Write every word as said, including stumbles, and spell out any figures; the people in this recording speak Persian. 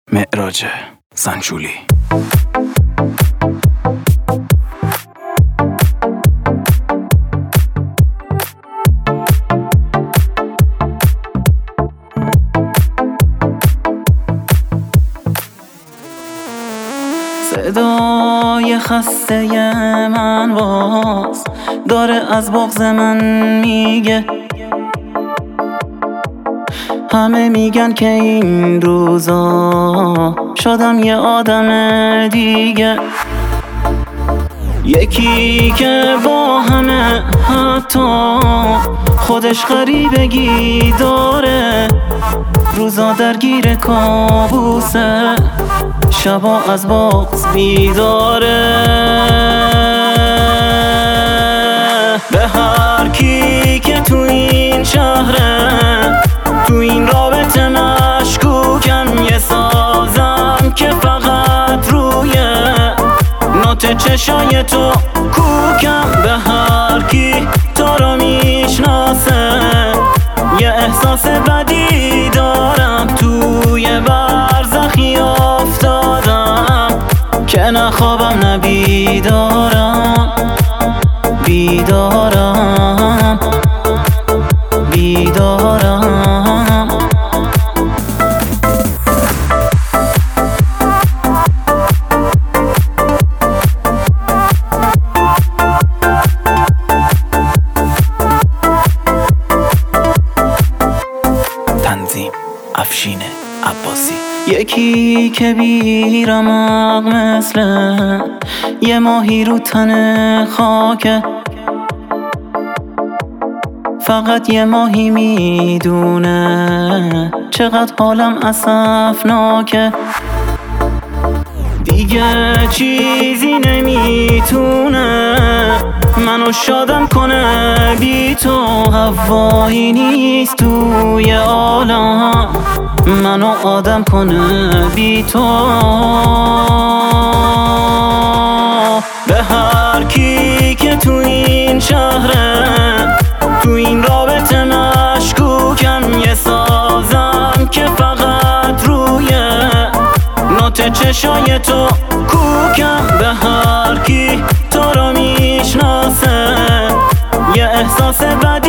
معراج سنچولی. صدای خسته من باز داره از بغض من میگه، همه میگن که این روزا شدم یه آدم دیگه، یکی که با همه حتی خودش غریبگی داره، روزا درگیر کابوسه، شبا از بغض بیداره. به هر کی که تو این شهره تو این رابطه مشکوکم، یه سازم که فقط روی نوت چشای تو کوکم. به هر کی تو رو میشناسه یه احساس بدی دارم، توی برزخی افتادم که نه خوابم نه بیدارم، بیدارم بیدارم. تنظیم افشین عباسی. یکی که بیرمق مثل یه ماهی رو تن خاکه، فقط یه ماهی میدونه چقدر حالم اسفناکه، دیگه چیزی نمیتونه منو شادم کنه بی تو، هوایی نیست توی عالم منو آدم کنه بی تو. به هر کی که تو این شهره تو این رابطه مشکوکم، یه سازم که فقط روی نوت چشای تو کوکم. به هر کی تو رو میشناسه یه احساس بدی